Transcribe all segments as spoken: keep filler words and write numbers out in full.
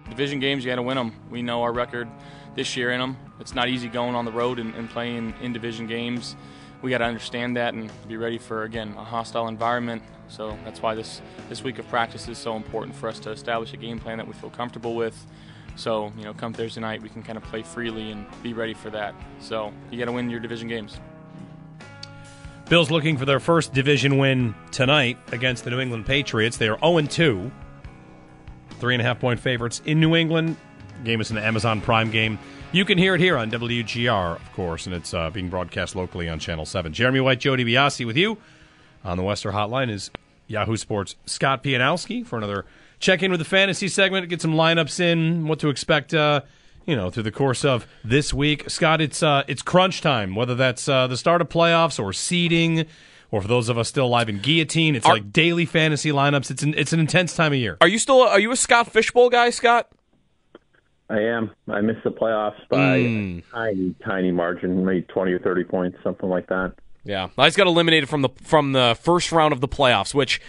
division games, you got to win them. We know our record this year in them. It's not easy going on the road and, and playing in division games. We got to understand that and be ready for, again, a hostile environment. So that's why this, this week of practice is so important for us to establish a game plan that we feel comfortable with. So, you know, come Thursday night, we can kind of play freely and be ready for that. So you got to win your division games. Bills looking for their first division win tonight against the New England Patriots. They are oh and two, three and a half point favorites in New England. Game is an Amazon Prime game. You can hear it here on W G R, of course, and it's uh, being broadcast locally on Channel seven. Jeremy White, Joe DiBiase with you. On the Western Hotline is Yahoo Sports' Scott Pianowski for another check-in with the fantasy segment, get some lineups in, what to expect uh, you know, through the course of this week. Scott, it's uh, it's crunch time, whether that's uh, the start of playoffs or seeding, or for those of us still alive in guillotine, it's are, like daily fantasy lineups. It's an, it's an intense time of year. Are you still are you a Scott Fishbowl guy, Scott? I am. I missed the playoffs by mm. a tiny, tiny margin, maybe twenty or thirty points, something like that. Yeah, I just got eliminated from the from the first round of the playoffs, which,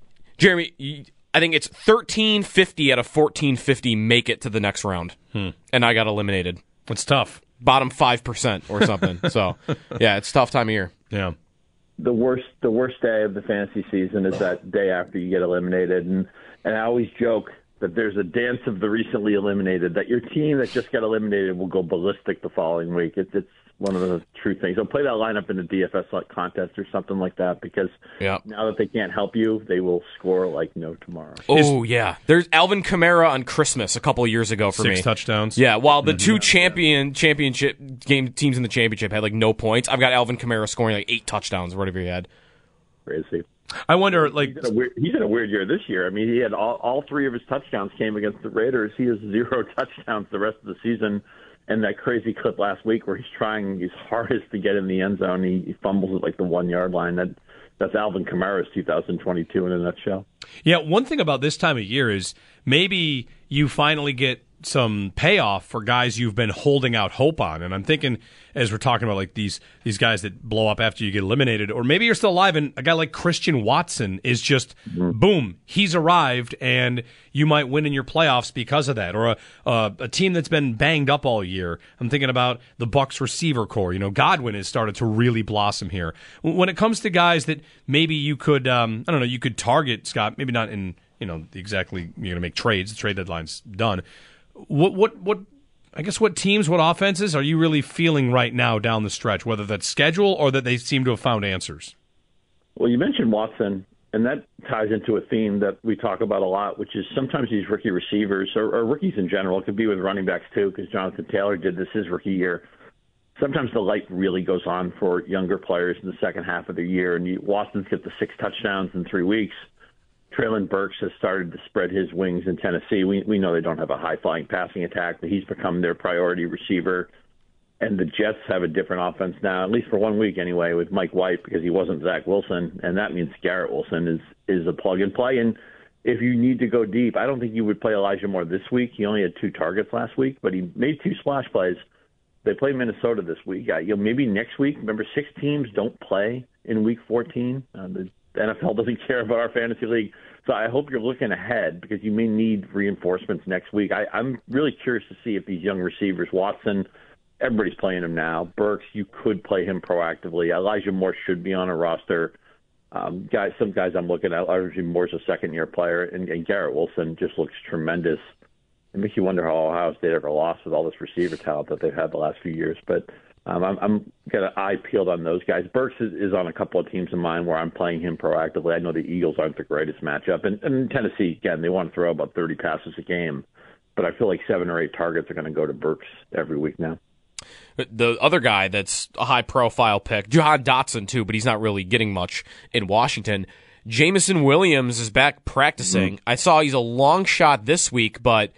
Jeremy, I think it's thirteen fifty out of fourteen fifty make it to the next round, hmm. and I got eliminated. It's tough. Bottom five percent or something. So, yeah, it's a tough time of year. Yeah. The worst, the worst day of the fantasy season is that day after you get eliminated, and and I always joke that there's a dance of the recently eliminated, that your team that just got eliminated will go ballistic the following week. It's it's one of the true things. So play that lineup in a D F S contest or something like that, because yep. now that they can't help you, they will score like no tomorrow. Oh, yeah. There's Alvin Kamara on Christmas a couple of years ago for Six me. Six touchdowns. Yeah, while the two yeah, champion yeah. championship game teams in the championship had like no points, I've got Alvin Kamara scoring like eight touchdowns or whatever he had. Crazy. I wonder, like... He's in, a weird, he's in a weird year this year. I mean, he had all, all three of his touchdowns came against the Raiders. He has zero touchdowns the rest of the season. And that crazy clip last week where he's trying his hardest to get in the end zone, he, he fumbles at like the one-yard line. That That's Alvin Kamara's two thousand twenty-two in a nutshell. Yeah, one thing about this time of year is maybe you finally get some payoff for guys you've been holding out hope on. And I'm thinking, as we're talking about like these these guys that blow up after you get eliminated, or maybe you're still alive and a guy like Christian Watson is just, mm-hmm. boom, he's arrived and you might win in your playoffs because of that. Or a, a, a team that's been banged up all year. I'm thinking about the Bucs receiver core. You know, Godwin has started to really blossom here. When it comes to guys that maybe you could, um, I don't know, you could target, Scott, maybe not in, you know, exactly you're going to make trades. The trade deadline's done. What, what, what, I guess what teams, what offenses are you really feeling right now down the stretch, whether that's schedule or that they seem to have found answers? Well, you mentioned Watson, and that ties into a theme that we talk about a lot, which is sometimes these rookie receivers, or, or rookies in general, it could be with running backs too, because Jonathan Taylor did this his rookie year. Sometimes the light really goes on for younger players in the second half of the year, and you, Watson's get the six touchdowns in three weeks. Traylon Burks has started to spread his wings in Tennessee. We we know they don't have a high-flying passing attack, but he's become their priority receiver. And the Jets have a different offense now, at least for one week anyway, with Mike White, because he wasn't Zach Wilson, and that means Garrett Wilson is, is a plug-and-play. And if you need to go deep, I don't think you would play Elijah Moore this week. He only had two targets last week, but he made two splash plays. They play Minnesota this week. Uh, you know, maybe next week. Remember, six teams don't play in Week fourteen. Uh, the N F L doesn't care about our fantasy league. So I hope you're looking ahead, because you may need reinforcements next week. I, I'm really curious to see if these young receivers, Watson, everybody's playing him now. Burks, you could play him proactively. Elijah Moore should be on a roster. Um, guys, some guys I'm looking at, Elijah Moore's a second-year player, and, and Garrett Wilson just looks tremendous. It makes you wonder how Ohio State ever lost with all this receiver talent that they've had the last few years. But Um, I'm, I'm got an eye peeled on those guys. Burks is, is on a couple of teams of mine where I'm playing him proactively. I know the Eagles aren't the greatest matchup. And, and Tennessee, again, they want to throw about thirty passes a game. But I feel like seven or eight targets are going to go to Burks every week now. The other guy that's a high-profile pick, Jahan Dotson, too, but he's not really getting much in Washington. Jameson Williams is back practicing. Mm-hmm. I saw he's a long shot this week, but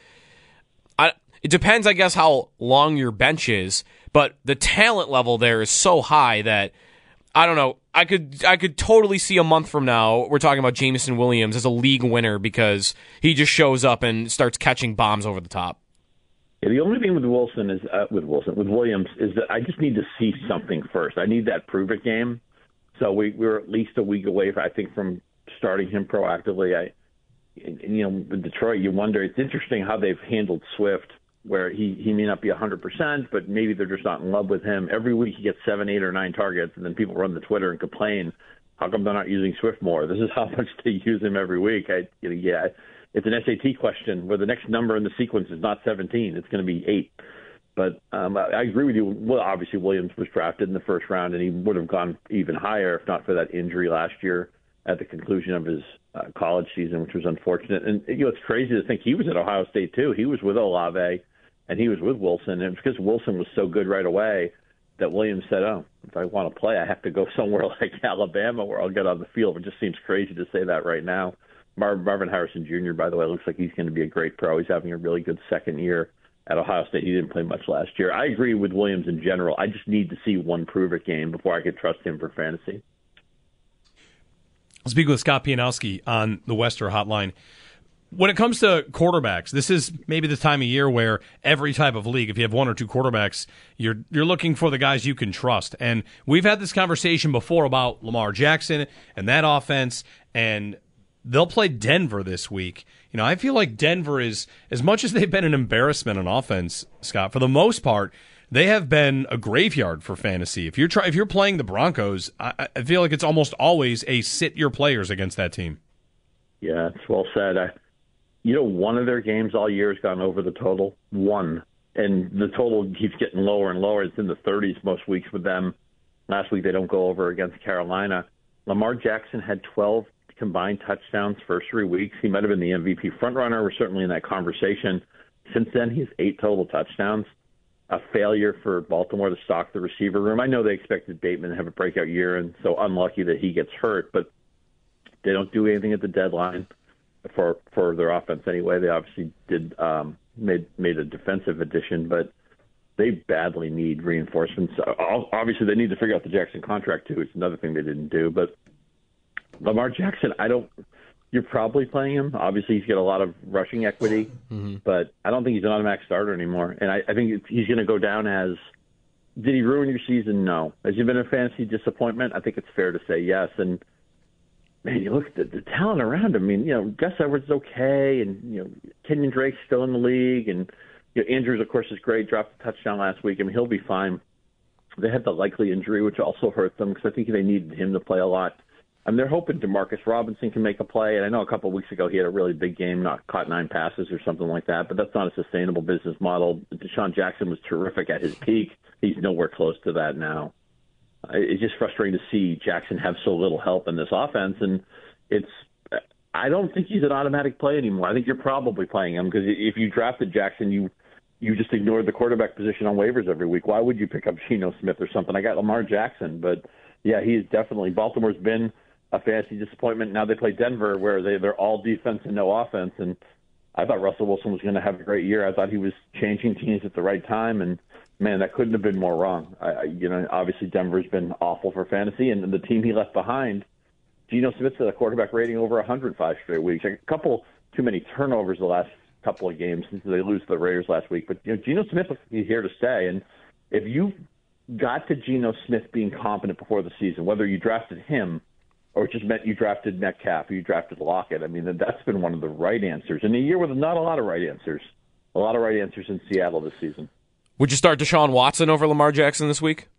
I, it depends, I guess, how long your bench is. But the talent level there is so high that, I don't know, I could I could totally see a month from now, we're talking about Jameson Williams as a league winner because he just shows up and starts catching bombs over the top. Yeah, the only thing with Wilson is uh, with Wilson with Williams is that I just need to see something first. I need that prove it game. So we, we're at least a week away, I think, from starting him proactively. I and, and, you know, with Detroit, you wonder. It's interesting how they've handled Swift, where he, he may not be one hundred percent, but maybe they're just not in love with him. Every week he gets seven, eight, or nine targets, and then people run to Twitter and complain, how come they're not using Swift more? This is how much they use him every week. I, you know, yeah, it's an S A T question where the next number in the sequence is not seventeen. It's going to be eight. But um, I, I agree with you. Well, obviously, Williams was drafted in the first round, and he would have gone even higher if not for that injury last year at the conclusion of his uh, college season, which was unfortunate. And you know, it's crazy to think he was at Ohio State, too. He was with Olave, and he was with Wilson. And it's because Wilson was so good right away that Williams said, oh, if I want to play, I have to go somewhere like Alabama where I'll get on the field. It just seems crazy to say that right now. Mar- Marvin Harrison Junior, by the way, looks like he's going to be a great pro. He's having a really good second year at Ohio State. He didn't play much last year. I agree with Williams in general. I just need to see one prove-it game before I could trust him for fantasy. I'll speak with Scott Pianowski on the Wester Hotline. When it comes to quarterbacks, this is maybe the time of year where every type of league, if you have one or two quarterbacks, you're you're looking for the guys you can trust. And we've had this conversation before about Lamar Jackson and that offense, and they'll play Denver this week. You know, I feel like Denver is, as much as they've been an embarrassment on offense, Scott, for the most part, they have been a graveyard for fantasy. If you're try, if you're playing the Broncos, I, I feel like it's almost always a sit your players against that team. Yeah, it's well said. I, you know, one of their games all year has gone over the total. One. And the total keeps getting lower and lower. It's in the thirties most weeks with them. Last week they don't go over against Carolina. Lamar Jackson had twelve combined touchdowns first three weeks. He might have been the M V P frontrunner. We're certainly in that conversation. Since then, he has eight total touchdowns. A failure for Baltimore to stock the receiver room. I know they expected Bateman to have a breakout year, and so unlucky that he gets hurt, but they don't do anything at the deadline for for their offense anyway. They obviously did um, made made a defensive addition, but they badly need reinforcements. Obviously, they need to figure out the Jackson contract too. It's another thing they didn't do, but Lamar Jackson, I don't. You're probably playing him. Obviously, he's got a lot of rushing equity, mm-hmm. but I don't think he's an automatic starter anymore. And I, I think he's going to go down as, did he ruin your season? No. Has he been a fantasy disappointment? I think it's fair to say yes. And, man, you look at the, the talent around him. I mean, you know, Gus Edwards is okay, and, you know, Kenyon Drake's still in the league. And, you know, Andrews, of course, is great, dropped a touchdown last week. I mean, he'll be fine. They had the likely injury, which also hurt them because I think they needed him to play a lot. And they're hoping DeMarcus Robinson can make a play. And I know a couple of weeks ago he had a really big game, not caught nine passes or something like that, but that's not a sustainable business model. Deshaun Jackson was terrific at his peak. He's nowhere close to that now. It's just frustrating to see Jackson have so little help in this offense. And it's, I don't think he's an automatic play anymore. I think you're probably playing him because if you drafted Jackson, you you just ignored the quarterback position on waivers every week. Why would you pick up Geno Smith or something? I got Lamar Jackson, but yeah, he is definitely, Baltimore's been a fantasy disappointment. Now they play Denver, where they, they're all defense and no offense. And I thought Russell Wilson was going to have a great year. I thought he was changing teams at the right time. And, man, that couldn't have been more wrong. I, I, you know, obviously Denver's been awful for fantasy. And the team he left behind, Geno Smith's had a quarterback rating over one hundred five straight weeks. A couple too many turnovers the last couple of games since they lose to the Raiders last week. But, you know, Geno Smith looks like he's here to stay. And if you got to Geno Smith being competent before the season, whether you drafted him or it just meant you drafted Metcalf or you drafted Lockett. I mean, that's been one of the right answers. In a year with not a lot of right answers. A lot of right answers in Seattle this season. Would you start Deshaun Watson over Lamar Jackson this week?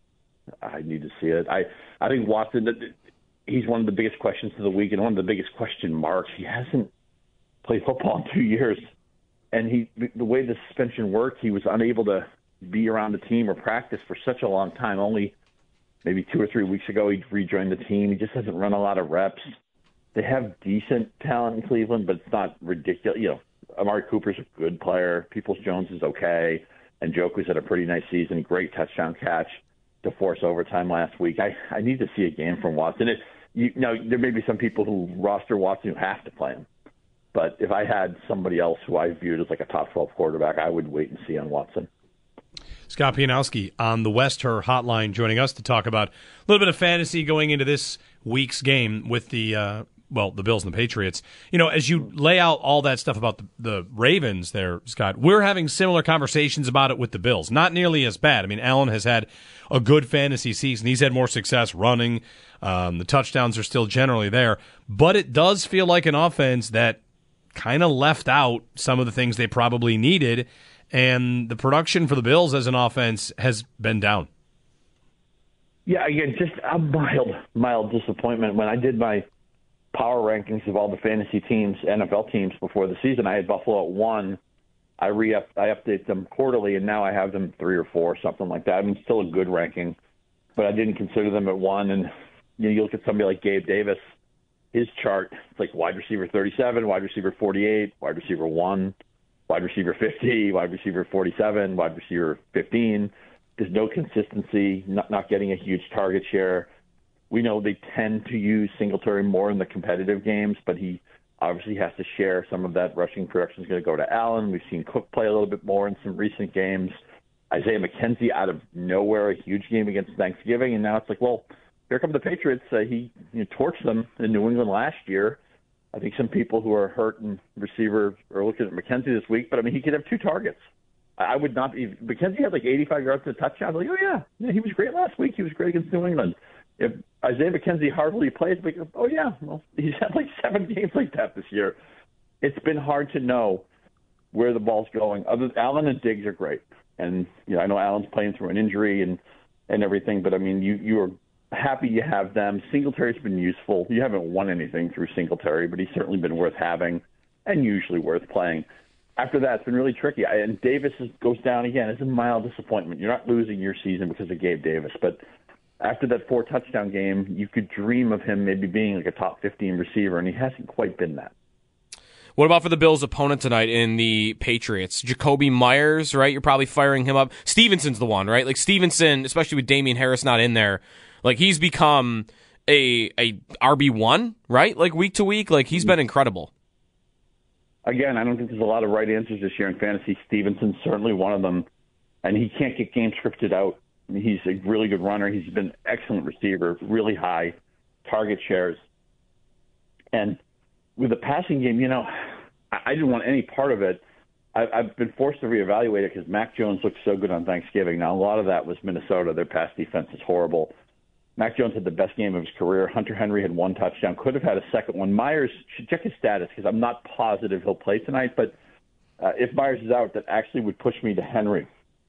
I need to see it. I, I think Watson, he's one of the biggest questions of the week and one of the biggest question marks. He hasn't played football in two years. And he, the way the suspension worked, he was unable to be around the team or practice for such a long time. Only maybe two or three weeks ago, he rejoined the team. He just hasn't run a lot of reps. They have decent talent in Cleveland, but it's not ridiculous. You know, Amari Cooper's a good player. Peoples-Jones is okay. And Njoku's had a pretty nice season. Great touchdown catch to force overtime last week. I, I need to see a game from Watson. It, you, now, there may be some people who roster Watson who have to play him. But if I had somebody else who I viewed as like a top twelve quarterback, I would wait and see on Watson. Scott Pianowski on the Wester Hotline joining us to talk about a little bit of fantasy going into this week's game with the, uh, well, the Bills and the Patriots. You know, as you lay out all that stuff about the, the Ravens there, Scott, we're having similar conversations about it with the Bills. Not nearly as bad. I mean, Allen has had a good fantasy season. He's had more success running. Um, the touchdowns are still generally there. But it does feel like an offense that kind of left out some of the things they probably needed, and the production for the Bills as an offense has been down. Yeah, again, just a mild, mild disappointment. When I did my power rankings of all the fantasy teams, N F L teams before the season, I had Buffalo at one. I re I update them quarterly, and now I have them three or four, something like that. I mean, still a good ranking, but I didn't consider them at one. And you know, you look at somebody like Gabe Davis, his chart, it's like wide receiver thirty-seven, wide receiver forty-eight, wide receiver one, wide receiver fifty, wide receiver forty-seven, wide receiver fifteen. There's no consistency, not, not getting a huge target share. We know they tend to use Singletary more in the competitive games, but he obviously has to share some of that. Rushing production is going to go to Allen. We've seen Cook play a little bit more in some recent games. Isaiah McKenzie out of nowhere, a huge game against Thanksgiving, and now it's like, well, here come the Patriots. Uh, he you know, torched them in New England last year. I think some people who are hurt and receiver are looking at McKenzie this week, but I mean, he could have two targets. I would not be. McKenzie had like eighty-five yards and a touchdown. I was like, oh yeah, yeah, he was great last week. He was great against New England. If Isaiah McKenzie hardly plays, we go, oh yeah, well, he's had like seven games like that this year. It's been hard to know where the ball's going. Other Allen and Diggs are great, and you know I know Allen's playing through an injury and and everything, but I mean you you are happy you have them. Singletary's been useful. You haven't won anything through Singletary, but he's certainly been worth having and usually worth playing. After that, it's been really tricky. And Davis is, goes down again. It's a mild disappointment. You're not losing your season because of Gabe Davis, but after that four touchdown game, you could dream of him maybe being like a top fifteen receiver, and he hasn't quite been that. What about for the Bills' opponent tonight in the Patriots? Jacoby Myers, right? You're probably firing him up. Stevenson's the one, right? Like Stevenson, especially with Damian Harris not in there, like he's become a a R B one, right? Like week to week, like he's been incredible. Again, I don't think there's a lot of right answers this year in fantasy. Stevenson's certainly one of them, and he can't get game scripted out. I mean, he's a really good runner. He's been an excellent receiver, really high target shares. And with the passing game, you know, I, I didn't want any part of it. I, I've been forced to reevaluate it because Mac Jones looked so good on Thanksgiving. Now, a lot of that was Minnesota. Their pass defense is horrible. Mac Jones had the best game of his career. Hunter Henry had one touchdown, could have had a second one. Myers should check his status because I'm not positive he'll play tonight. But uh, if Myers is out, that actually would push me to Henry.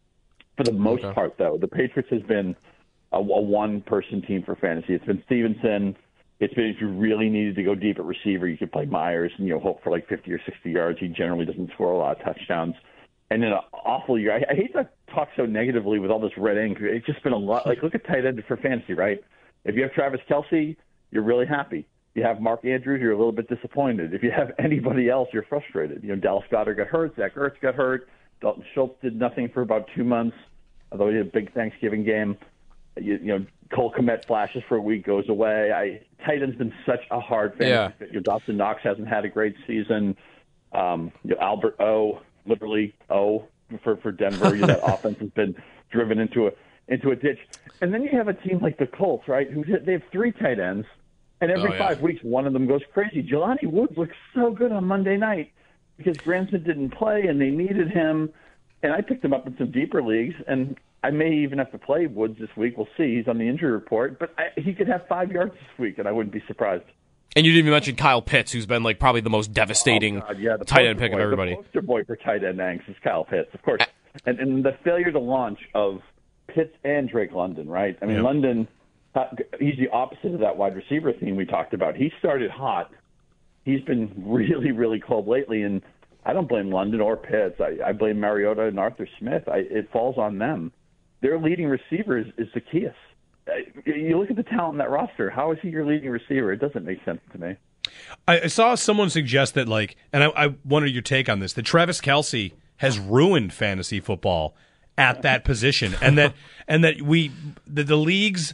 For the most okay. part, though, the Patriots has been a, a one-person team for fantasy. It's been Stevenson. It's been if you really needed to go deep at receiver, you could play Myers and you know hope for like fifty or sixty yards. He generally doesn't score a lot of touchdowns. And in an awful year, I, I hate to talk so negatively with all this red ink. It's just been a lot. Like, look at tight end for fantasy, right? If you have Travis Kelce, you're really happy. You have Mark Andrews, you're a little bit disappointed. If you have anybody else, you're frustrated. You know, Dallas Goedert got hurt, Zach Ertz got hurt, Dalton Schultz did nothing for about two months, although he had a big Thanksgiving game. You, you know, Cole Kmet flashes for a week, goes away. I, tight end's been such a hard fantasy. Yeah. You know, Dawson Knox hasn't had a great season. Um, you know, Albert O, literally O for for Denver. You know, that offense has been driven into a into a ditch. And then you have a team like the Colts, right? Who they have three tight ends, and every oh, yeah. five weeks one of them goes crazy. Jelani Woods looks so good on Monday night because Granson didn't play and they needed him. And I picked him up in some deeper leagues, and I may even have to play Woods this week. We'll see. He's on the injury report, but I, he could have five yards this week, and I wouldn't be surprised. And you didn't even mention Kyle Pitts, who's been like probably the most devastating oh, yeah, the tight end pick boy, of everybody. The poster boy for tight end angst is Kyle Pitts, of course. And, and the failure to launch of Pitts and Drake London, right? I mean, yep. London, he's the opposite of that wide receiver theme we talked about. He started hot. He's been really, really cold lately, and I don't blame London or Pitts. I, I blame Mariota and Arthur Smith. I, it falls on them. Their leading receiver is, is Zacchaeus. You look at the talent in that roster. How is he your leading receiver? It doesn't make sense to me. I saw someone suggest that, like, and I, I wanted your take on this, that Travis Kelce has ruined fantasy football at that position, and that and that we the, the leagues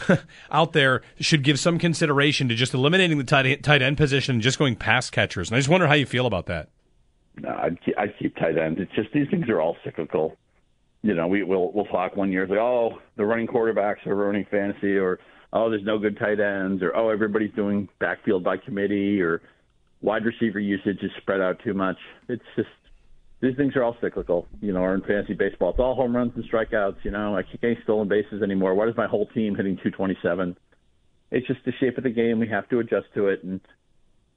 out there should give some consideration to just eliminating the tight, tight end position and just going pass catchers. And I just wonder how you feel about that. No, I'd keep, I'd keep tight ends. It's just these things are all cyclical. You know, we, we'll we'll talk one year, like, oh, the running quarterbacks are ruining fantasy, or, oh, there's no good tight ends, or, oh, everybody's doing backfield by committee, or wide receiver usage is spread out too much. It's just, these things are all cyclical, you know, or in fantasy baseball. It's all home runs and strikeouts, you know. I can't get stolen bases anymore. Why does my whole team hitting two twenty-seven? It's just the shape of the game. We have to adjust to it, and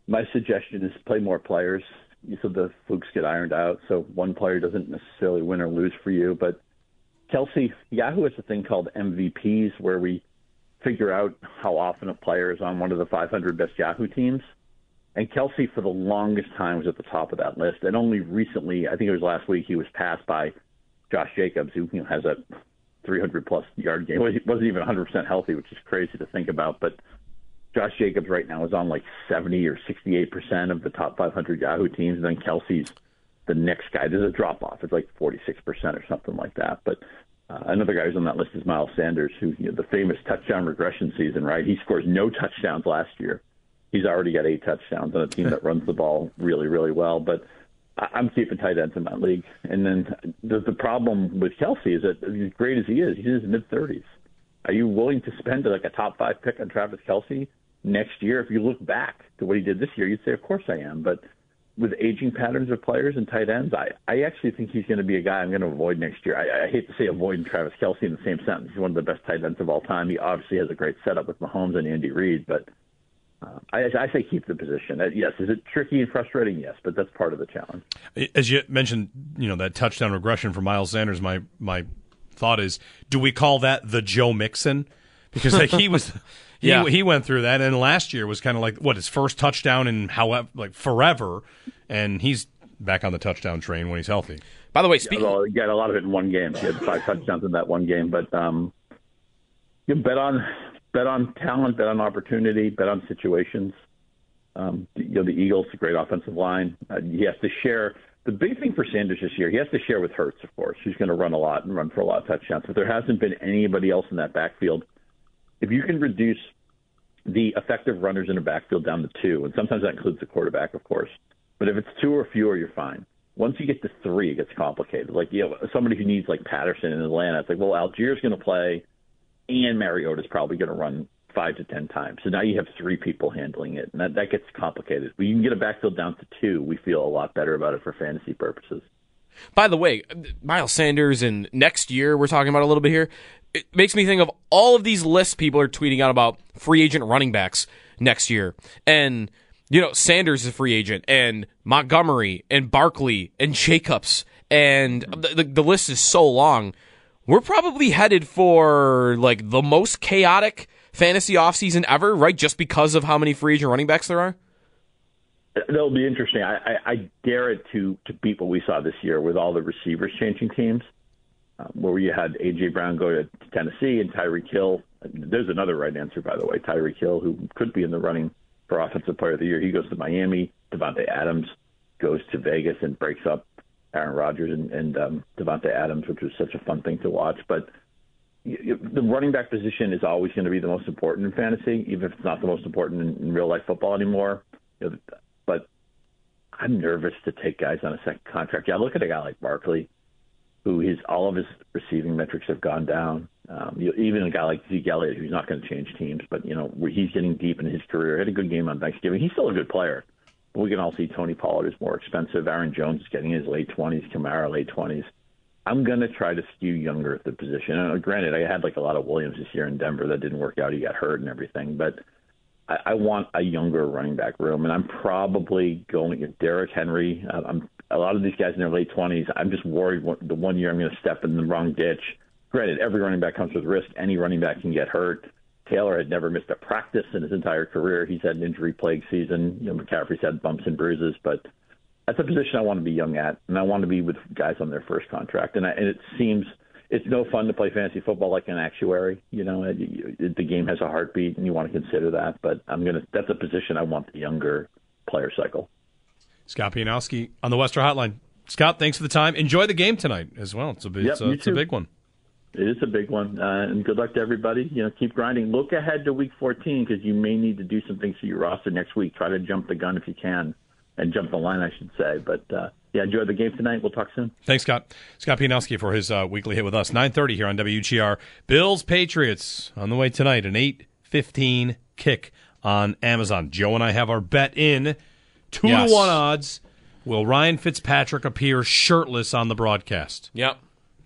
My suggestion is play more players so the flukes get ironed out, so one player doesn't necessarily win or lose for you. But Kelsey, Yahoo has a thing called M V Ps where we figure out how often a player is on one of the five hundred best Yahoo teams. And Kelsey, for the longest time, was at the top of that list. And only recently, I think it was last week, he was passed by Josh Jacobs, who you know, has a three hundred plus yard game. He wasn't even one hundred percent healthy, which is crazy to think about. But Josh Jacobs right now is on like seventy or sixty-eight percent of the top five hundred Yahoo teams. And then Kelsey's the next guy. There's a drop-off. It's like forty-six percent or something like that. But uh, another guy who's on that list is Miles Sanders, who, you know, the famous touchdown regression season, right? He scores no touchdowns last year. He's already got eight touchdowns on a team that runs the ball really, really well. But I'm keeping tight ends in my league. And then the, the problem with Kelsey is that as great as he is, he's in his mid-thirties. Are you willing to spend like a top five pick on Travis Kelsey next year? If you look back to what he did this year, you'd say, of course I am. But with aging patterns of players and tight ends, I, I actually think he's going to be a guy I'm going to avoid next year. I, I hate to say avoiding Travis Kelsey in the same sentence. He's one of the best tight ends of all time. He obviously has a great setup with Mahomes and Andy Reid, but uh, I, I say keep the position. Uh, yes, is it tricky and frustrating? Yes, but that's part of the challenge. As you mentioned, you know, that touchdown regression for Miles Sanders, my my thought is, do we call that the Joe Mixon? Because like he was he, yeah. he went through that, and last year was kind of like, what, his first touchdown in however, like forever, and he's back on the touchdown train when he's healthy. By the way, speaking, yeah, well, he got a lot of it in one game. He had five touchdowns in that one game, but um, you bet on bet on talent, bet on opportunity, bet on situations. Um, you know, the Eagles, a great offensive line. Uh, he has to share. The big thing for Sanders this year, he has to share with Hurts, of course. He's going to run a lot and run for a lot of touchdowns, but there hasn't been anybody else in that backfield. If you can reduce the effective runners in a backfield down to two, and sometimes that includes the quarterback, of course, but if it's two or fewer, you're fine. Once you get to three, it gets complicated. Like, you know, somebody who needs like Patterson in Atlanta, it's like, well, Algiers going to play, and Mariota's probably going to run five to ten times. So now you have three people handling it, and that, that gets complicated. When you can get a backfield down to two, we feel a lot better about it for fantasy purposes. By the way, Miles Sanders and next year, we're talking about a little bit here, it makes me think of all of these lists people are tweeting out about free agent running backs next year. And, you know, Sanders is a free agent, and Montgomery, and Barkley, and Jacobs, and the, the, the list is so long. We're probably headed for, like, the most chaotic fantasy offseason ever, right? Just because of how many free agent running backs there are? That'll be interesting. I, I, I dare it to, to beat what we saw this year with all the receivers changing teams, um, where you had A J. Brown go to Tennessee and Tyreek Hill. There's another right answer, by the way. Tyreek Hill, who could be in the running for Offensive Player of the Year. He goes to Miami. Devontae Adams goes to Vegas and breaks up Aaron Rodgers and, and um, Devontae Adams, which was such a fun thing to watch. But the running back position is always going to be the most important in fantasy, even if it's not the most important in, in real life football anymore. You know, but I'm nervous to take guys on a second contract. Yeah, look at a guy like Barkley, who his all of his receiving metrics have gone down. Um, you know, even a guy like Zeke Elliott, who's not going to change teams, but you know, where he's getting deep in his career. He had a good game on Thanksgiving. He's still a good player. But we can all see Tony Pollard is more expensive. Aaron Jones is getting in his late twenties. Kamara late twenties. I'm going to try to skew younger at the position. And granted, I had like a lot of Williams this year in Denver that didn't work out. He got hurt and everything. But I, I want a younger running back room, and I'm probably going at Derrick Henry. I'm a lot of these guys in their late twenties. I'm just worried what, the one year I'm going to step in the wrong ditch. Granted, every running back comes with risk. Any running back can get hurt. Taylor had never missed a practice in his entire career. He's had an injury-plagued season. You know, McCaffrey's had bumps and bruises, but that's a position I want to be young at, and I want to be with guys on their first contract. And, I, and it seems it's no fun to play fantasy football like an actuary. You know, it, it, the game has a heartbeat, and you want to consider that. But I'm gonna that's a position I want the younger player cycle. Scott Pianowski on the Western Hotline. Scott, thanks for the time. Enjoy the game tonight as well. It's a big, yep, it's, a, it's a big one. It is a big one, uh, and good luck to everybody. You know, keep grinding. Look ahead to Week fourteen because you may need to do some things to your roster next week. Try to jump the gun if you can. And jump the line, I should say. But, uh, yeah, enjoy the game tonight. We'll talk soon. Thanks, Scott. Scott Pianowski for his uh, weekly hit with us. nine thirty here on W G R. Bills-Patriots on the way tonight. An eight fifteen kick on Amazon. Joe and I have our bet in. Two yes. to one odds. Will Ryan Fitzpatrick appear shirtless on the broadcast? Yep.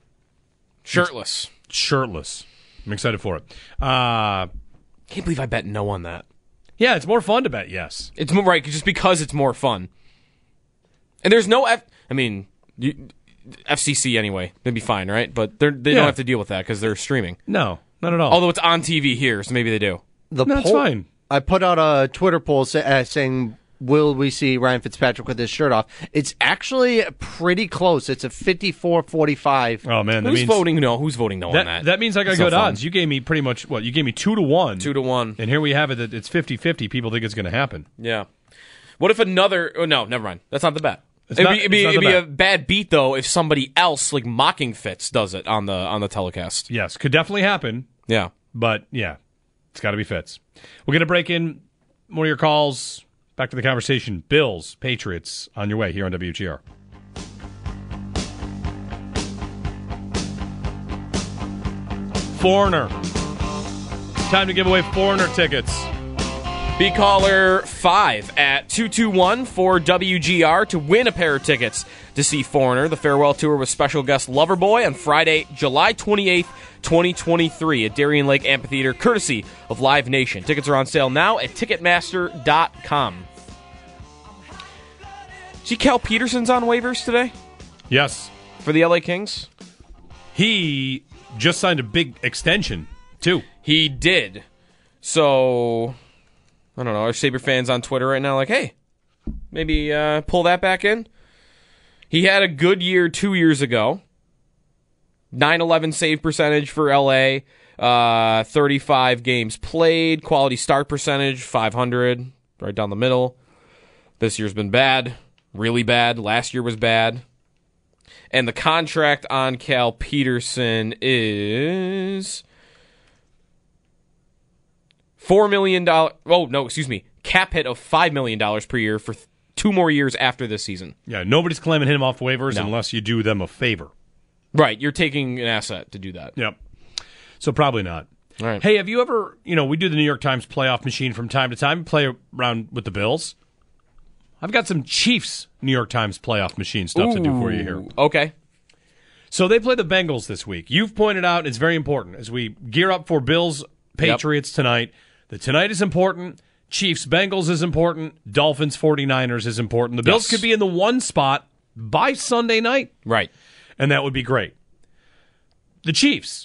Shirtless. Shirtless. I'm excited for it. Uh, Can't believe I bet no on that. Yeah, it's more fun to bet, yes. It's more right just because it's more fun. And there's no F. I mean, you, F C C anyway. They'd be fine, right? But they're, they Yeah. don't have to deal with that because they're streaming. No, not at all. Although it's on T V here, so maybe they do. The No, that's poll- fine. I put out a Twitter poll say, uh, saying, will we see Ryan Fitzpatrick with his shirt off? It's actually pretty close. It's a fifty-four forty-five. Oh, man. That Who's means, voting no? Who's voting no That, on that? that means I got That's good no fun. odds. You gave me pretty much, what, you gave me two to one. Two to one. And here we have it that it's fifty-fifty. People think it's going to happen. Yeah. What if another... Oh, no, never mind. That's not the bet. It's It'd not- be, it'd be, it's not it'd the be bet. a bad beat, though, if somebody else, like mocking Fitz, does it on the on the telecast. Yes, could definitely happen. Yeah. But, yeah, it's got to be Fitz. We're going to break in more of your calls. Back to the conversation. Bills, Patriots, on your way here on W G R. Foreigner. Time to give away Foreigner tickets. Be caller five at two two one for W G R to win a pair of tickets to see Foreigner, the farewell tour with special guest Loverboy on Friday, July twenty-eighth, twenty twenty-three at Darien Lake Amphitheater, courtesy of Live Nation. Tickets are on sale now at Ticketmaster dot com. See, Cal Peterson's on waivers today Yes. for the L A Kings? He just signed a big extension, too. He did. So, I don't know. Are Sabre fans on Twitter right now like, hey, maybe uh, pull that back in? He had a good year two years ago. nine eleven save percentage for L A. Uh, thirty-five games played. Quality start percentage, five hundred. Right down the middle. This year's been bad. Really bad. Last year was bad. And the contract on Cal Peterson is four million dollars. Oh, no, excuse me. Cap hit of five million dollars per year for th- two more years after this season. Yeah, nobody's claiming him off waivers No. unless you do them a favor. Right. You're taking an asset to do that. Yep. So probably not. All right. Hey, have you ever, you know, we do the New York Times playoff machine from time to time, play around with the Bills. I've got some Chiefs New York Times playoff machine stuff to do for you here. Ooh, okay. So they play the Bengals this week. You've pointed out it's very important as we gear up for Bills Patriots tonight. The tonight is important. Chiefs Bengals is important. Dolphins forty-niners is important. The Bills Yes. could be in the one spot by Sunday night, Right. and that would be great. The Chiefs,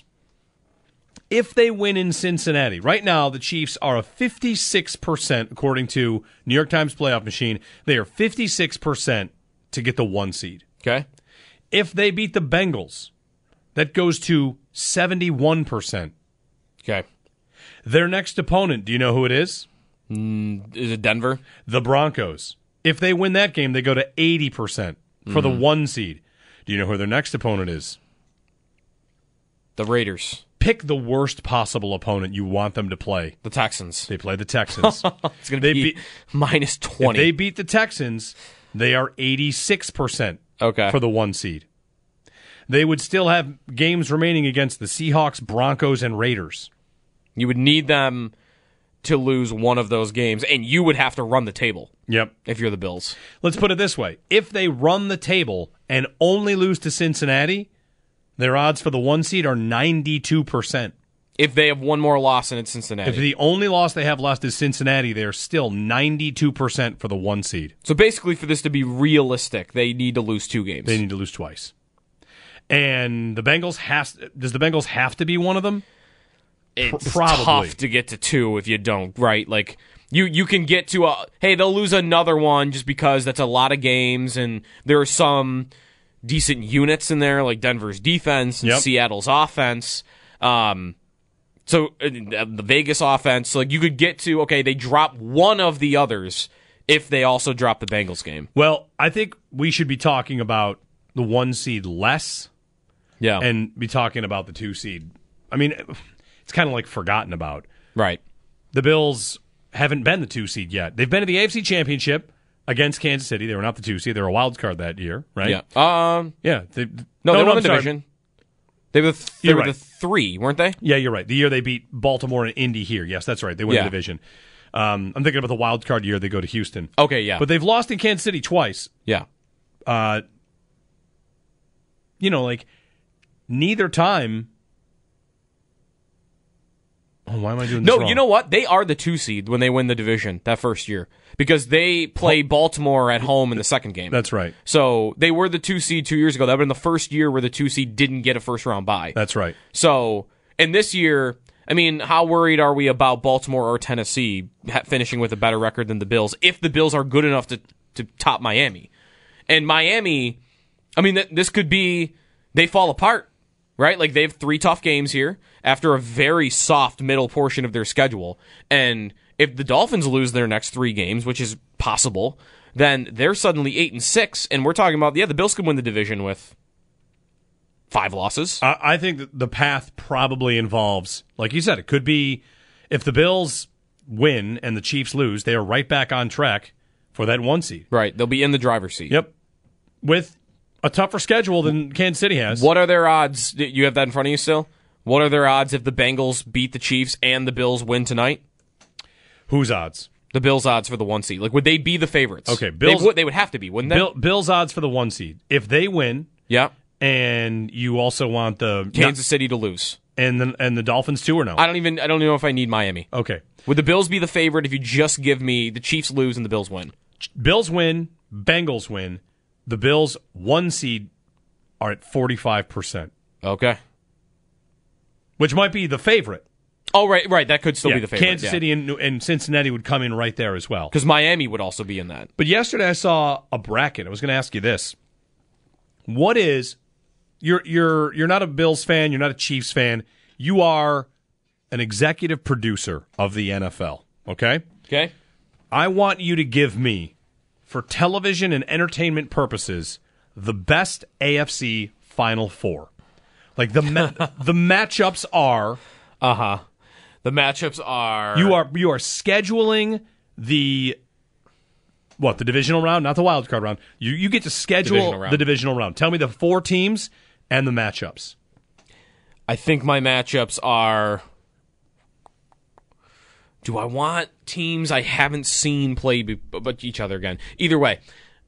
if they win in Cincinnati, right now the Chiefs are a fifty-six percent, according to New York Times playoff machine, they are fifty-six percent to get the one seed. Okay. If they beat the Bengals, that goes to seventy-one percent. Okay. Their next opponent, do you know who it is? Is it Denver? The Broncos. If they win that game, they go to eighty percent for the one seed. Do you know who their next opponent is? The Raiders. Pick the worst possible opponent you want them to play. The Texans. They play the Texans. It's going to They be beat- minus If twenty. they beat the Texans, they are eighty-six percent Okay. for the one seed. They would still have games remaining against the Seahawks, Broncos, and Raiders. You would need them to lose one of those games, and you would have to run the table Yep. if you're the Bills. Let's put it this way. If they run the table and only lose to Cincinnati, their odds for the one seed are ninety-two percent. If they have one more loss and it's Cincinnati. If the only loss they have left is Cincinnati, they're still ninety-two percent for the one seed. so basically, for this to be realistic, they need to lose two games. They need to lose twice. And the Bengals has does the Bengals have to be one of them? it's probably. tough to get to two if you don't, right? Like, you, you can get to a, hey, they'll lose another one just because that's a lot of games, and there are some decent units in there, like Denver's defense and Yep. Seattle's offense. Um, so uh, the Vegas offense, like you could get to, okay, they drop one of the others if they also drop the Bengals game. Well, I think we should be talking about the one seed less Yeah. and be talking about the two seed. I mean, it's kind of like forgotten about. right. The Bills haven't been the two seed yet. They've been to the A F C Championship against Kansas City. They were not the two seed. They were a wild card that year, right? Yeah. Um, Yeah. They, no, they won I'm the sorry. division. They were, th- they You're were right. the three, weren't they? Yeah, you're right. The year they beat Baltimore and Indy here. Yes, that's right. They win Yeah. the division. Um, I'm thinking about the wild card year they go to Houston. Okay, yeah. But they've lost in Kansas City twice. yeah. Uh, you know, like neither time Oh, why am I doing this No, wrong? you know what? They are the two seed when they win the division that first year because they play Baltimore at home in the second game. That's right. So they were the two seed two years ago. That would have been the first year where the two seed didn't get a first round bye. That's right. So, and this year, I mean, how worried are we about Baltimore or Tennessee ha- finishing with a better record than the Bills if the Bills are good enough to, to top Miami? And Miami, I mean, th- this could be, they fall apart, right? Like they have three tough games here after a very soft middle portion of their schedule. And if the Dolphins lose their next three games, which is possible, then they're suddenly eight and six. And we're talking about, yeah, the Bills could win the division with five losses. I, I think that the path probably involves, like you said, it could be if the Bills win and the Chiefs lose, they are right back on track for that one seed. Right. They'll be in the driver's seat. Yep. With a tougher schedule than Kansas City has. What are their odds? You have that in front of you still? What are their odds if the Bengals beat the Chiefs and the Bills win tonight? Whose odds? The Bills' odds for the one seed. Like, would they be the favorites? Okay, Bills. They would, they would have to be, wouldn't they? Bill, Bills' odds for the one seed. If they win, yeah. and you also want the Kansas City to lose, and the and the Dolphins too, or no? I don't even. I don't even know if I need Miami. Okay. Would the Bills be the favorite if you just give me the Chiefs lose and the Bills win? Bills win, Bengals win. The Bills one seed are at forty-five percent, Okay. which might be the favorite. Oh, right, right. That could still Yeah, be the favorite. Kansas City and, and Cincinnati would come in right there as well. Because Miami would also be in that. But yesterday I saw a bracket. I was going to ask you this: what is you're you're you're not a Bills fan, you're not a Chiefs fan, you are an executive producer of the N F L. Okay, Okay. I want you to give me, for television and entertainment purposes, the best A F C Final Four. Like the ma- the matchups are. Uh huh. The matchups are You are you are scheduling the what the divisional round, not the wild card round. You you get to schedule Divisional round. the divisional round. Tell me the four teams and the matchups. I think my matchups are. Do I want teams I haven't seen play be- but each other again? Either way,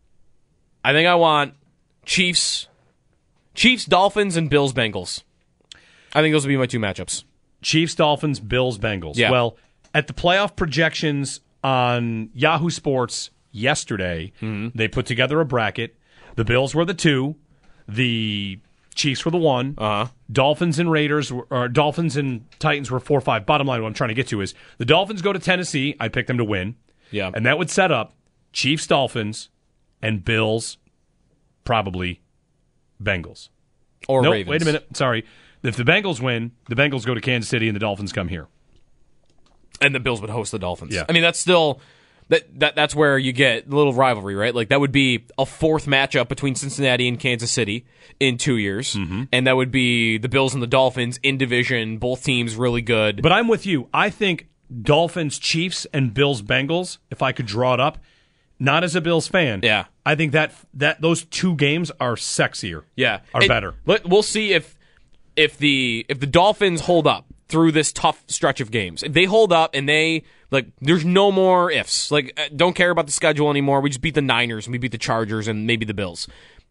I think I want Chiefs, Chiefs, Dolphins, and Bills, Bengals. I think those would be my two matchups. Chiefs, Dolphins, Bills, Bengals. Yeah. Well, at the playoff projections on Yahoo Sports yesterday, Mm-hmm. they put together a bracket. The Bills were the two, the Chiefs were the one. Uh-huh. Dolphins and Raiders, were, or Dolphins and Titans were four five. Bottom line, what I'm trying to get to is the Dolphins go to Tennessee. I picked them to win. Yeah. And that would set up Chiefs, Dolphins, and Bills, probably Bengals. Or No, Ravens. wait a minute. Sorry. If the Bengals win, the Bengals go to Kansas City and the Dolphins come here. And the Bills would host the Dolphins. Yeah. I mean, that's still that, that that's where you get a little rivalry, right? Like that would be a fourth matchup between Cincinnati and Kansas City in two years, Mm-hmm. and that would be the Bills and the Dolphins in division. Both teams really good. But I'm with you. I think Dolphins, Chiefs, and Bills, Bengals, if I could draw it up, not as a Bills fan. Yeah. I think that that those two games are sexier. Yeah, Are And better. Let, we'll see if if the if the Dolphins hold up through this tough stretch of games. If they hold up and they like, there's no more ifs. Like, uh, don't care about the schedule anymore. We just beat the Niners and we beat the Chargers and maybe the Bills.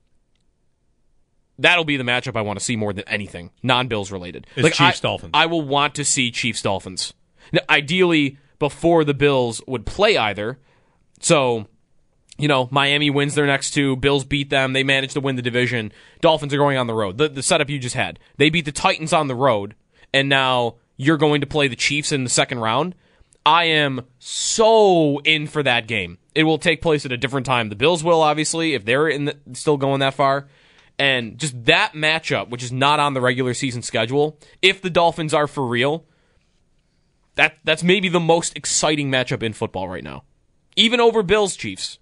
That'll be the matchup I want to see more than anything, non-Bills related. It's like Chiefs, I, Dolphins. I will want to see Chiefs Dolphins. Now, ideally, before the Bills would play either. So, you know, Miami wins their next two. Bills beat them. They manage to win the division. Dolphins are going on the road. The, the setup you just had. They beat the Titans on the road, and now you're going to play the Chiefs in the second round. I am so in for that game. It will take place at a different time. The Bills will, obviously, if they're in the, still going that far. And just that matchup, which is not on the regular season schedule, if the Dolphins are for real, that that's maybe the most exciting matchup in football right now. Even over Bills Chiefs.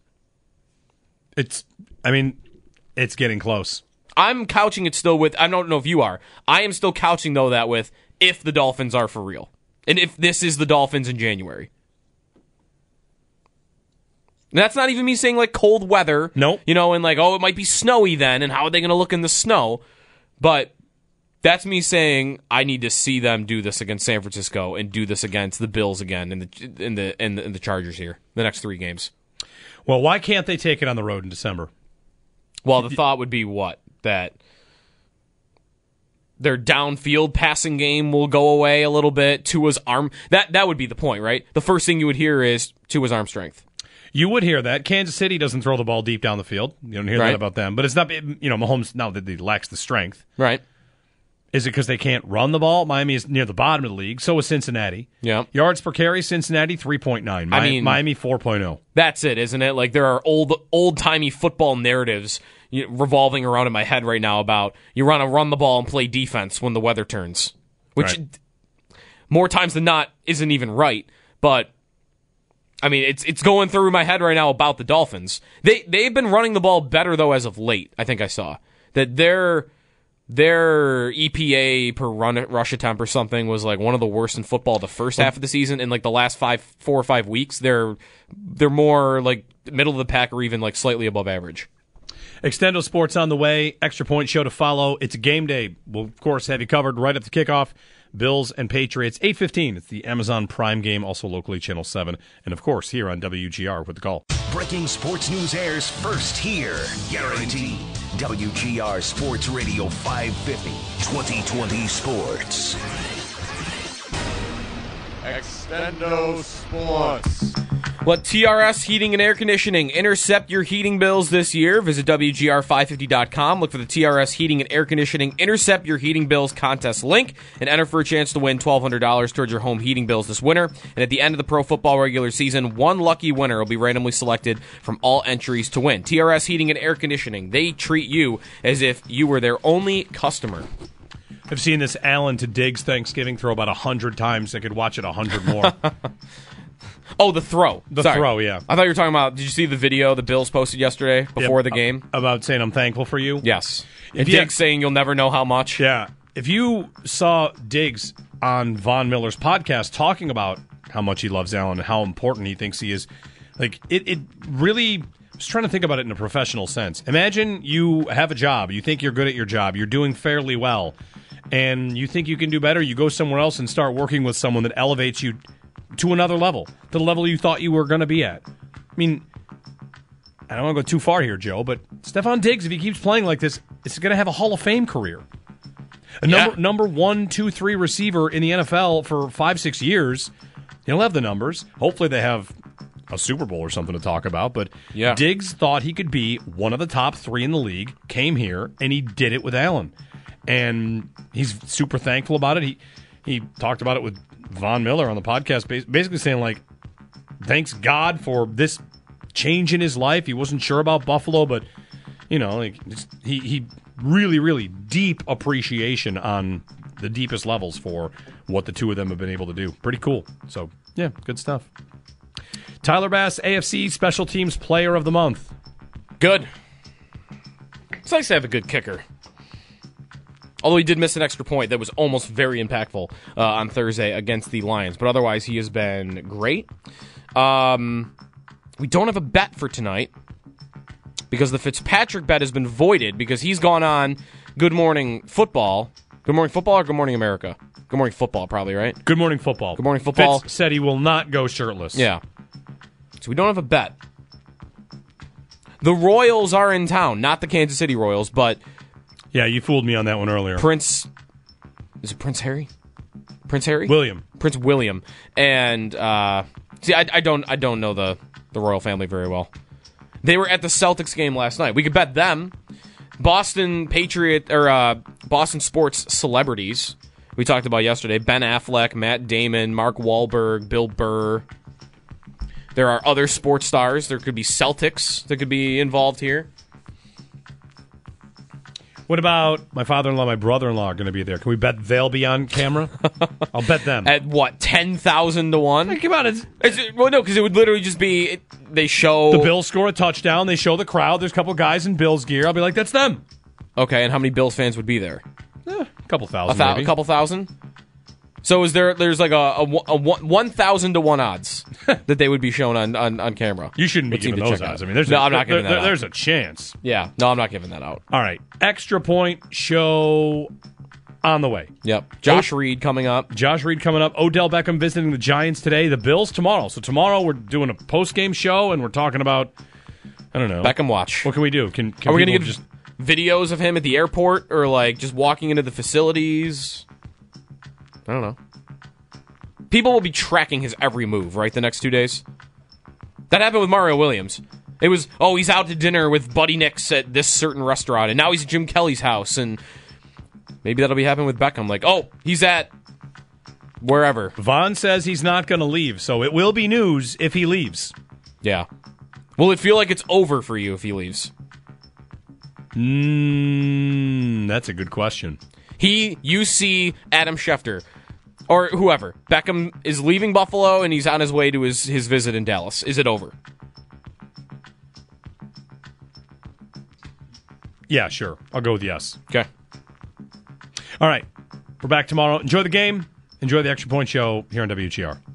It's, I mean, it's getting close. I'm couching it still with, I don't know if you are, I am still couching, though, that with if the Dolphins are for real. And if this is the Dolphins in January. And that's not even me saying, like, cold weather. Nope. You know, and like, oh, it might be snowy then, and how are they going to look in the snow? But that's me saying I need to see them do this against San Francisco and do this against the Bills again in the in the in the, in the Chargers here, the next three games. Well, why can't they take it on the road in December? Well, the thought would be what? That their downfield passing game will go away a little bit. Tua's arm that that would be the point, right? The first thing you would hear is Tua's arm strength. You would hear that. Kansas City doesn't throw the ball deep down the field. You don't hear Right. that about them. But it's not, you know, Mahomes, now that he lacks the strength. Right. Is it because they can't run the ball? Miami is near the bottom of the league. So is Cincinnati. Yeah. Yards per carry, Cincinnati, three point nine. Mi- I mean- Miami, four point oh. That's it, isn't it? Like there are old old timey football narratives you know, revolving around in my head right now about you want to run the ball and play defense when the weather turns, which Right. more times than not isn't even right. But I mean, it's it's going through my head right now about the Dolphins. They they've been running the ball better though as of late. I think I saw that their their E P A per run rush attempt or something was like one of the worst in football the first half of the season. In like the last five four or five weeks, they're they're more like middle of the pack or even like slightly above average. Extendo Sports on the way. Extra Point show to follow. It's a game day. We'll, of course, have you covered right at the kickoff. Bills and Patriots, eight fifteen. It's the Amazon Prime game, also locally Channel seven. And, of course, here on W G R with the call. Breaking sports news airs first here. Guaranteed. W G R Sports Radio five fifty. twenty twenty Sports. Extendo Sports. Let T R S Heating and Air Conditioning intercept your heating bills this year. Visit W G R five fifty dot com. Look for the T R S Heating and Air Conditioning Intercept Your Heating Bills contest link and enter for a chance to win twelve hundred dollars towards your home heating bills this winter. And at the end of the pro football regular season, one lucky winner will be randomly selected from all entries to win. T R S Heating and Air Conditioning. They treat you as if you were their only customer. I've seen this Allen to Diggs Thanksgiving throw about one hundred times. I could watch it one hundred more. Oh, the throw. The Sorry. throw, yeah. I thought you were talking about, did you see the video the Bills posted yesterday before Yep. the game? About saying I'm thankful for you? Yes. If And you- Diggs saying you'll never know how much. Yeah. If you saw Diggs on Von Miller's podcast talking about how much he loves Allen and how important he thinks he is, like, it, it really... I was trying to think about it in a professional sense. Imagine you have a job. You think you're good at your job. You're doing fairly well. And you think you can do better. You go somewhere else and start working with someone that elevates you to another level, to the level you thought you were going to be at. I mean, I don't want to go too far here, Joe, but Stephon Diggs, if he keeps playing like this, is going to have a Hall of Fame career. A Yeah. number, number one, two, three receiver in the N F L for five, six years. He'll have the numbers. Hopefully they have a Super Bowl or something to talk about. But Yeah. Diggs thought he could be one of the top three in the league, came here, and he did it with Allen. And he's super thankful about it. He he talked about it with Von Miller on the podcast, basically saying, like, thanks God for this change in his life. He wasn't sure about Buffalo, but, you know, like just, he, he really, really deep appreciation on the deepest levels for what the two of them have been able to do. Pretty cool. So, yeah, good stuff. Tyler Bass, A F C Special Teams Player of the Month. Good. It's nice to have a good kicker. Although he did miss an extra point that was almost very impactful uh, on Thursday against the Lions. But otherwise, he has been great. Um, we don't have a bet for tonight because the Fitzpatrick bet has been voided because he's gone on Good Morning Football. Good Morning Football or Good Morning America? Good Morning Football, probably, right? Good Morning Football. Good Morning Football. Fitz said he will not go shirtless. Yeah. So we don't have a bet. The Royals are in town, not the Kansas City Royals, but Yeah, you fooled me on that one earlier. Prince, is it Prince Harry? Prince Harry? William. Prince William. And, uh, see, I, I don't I don't know the, the royal family very well. They were at the Celtics game last night. We could bet them. Boston Patriot, or uh, Boston sports celebrities we talked about yesterday. Ben Affleck, Matt Damon, Mark Wahlberg, Bill Burr. There are other sports stars. There could be Celtics that could be involved here. What about my father-in-law, my brother-in-law are going to be there? Can we bet they'll be on camera? I'll bet them. At what, ten thousand to one? Hey, come on, it's, It's, well, no, because it would literally just be, it, they show... the Bills score a touchdown. They show the crowd. There's a couple guys in Bills gear. I'll be like, that's them. Okay, and how many Bills fans would be there? Eh, a couple A, thousand, thou- maybe. a couple thousand? So is there, there's like a, a, a one thousand to one odds that they would be shown on, on, on camera. You shouldn't be Would seem giving to those check odds. out. I mean, there's no, a, I'm not there, giving that there- out. There's a chance. Yeah, no, I'm not giving that out. All right. Extra point show on the way. Yep. Josh Reed coming up. Josh Reed coming up. Odell Beckham visiting the Giants today. The Bills tomorrow. So tomorrow we're doing a post-game show, and we're talking about, I don't know. Beckham watch. What can we do? Can, can Are we going people to just videos of him at the airport or like just walking into the facilities. I don't know. People will be tracking his every move, right, the next two days? That happened with Mario Williams. It was, oh, he's out to dinner with Buddy Nix at this certain restaurant, and now he's at Jim Kelly's house, and maybe that'll be happening with Beckham. Like, oh, he's at wherever. Vaughn says he's not going to leave, so it will be news if he leaves. Yeah. Will it feel like it's over for you if he leaves? Mm, that's a good question. He, you see Adam Schefter, or whoever. Beckham is leaving Buffalo, and he's on his way to his, his visit in Dallas. Is it over? Yeah, sure. I'll go with yes. Okay. All right. We're back tomorrow. Enjoy the game. Enjoy the Extra Point Show here on W G R.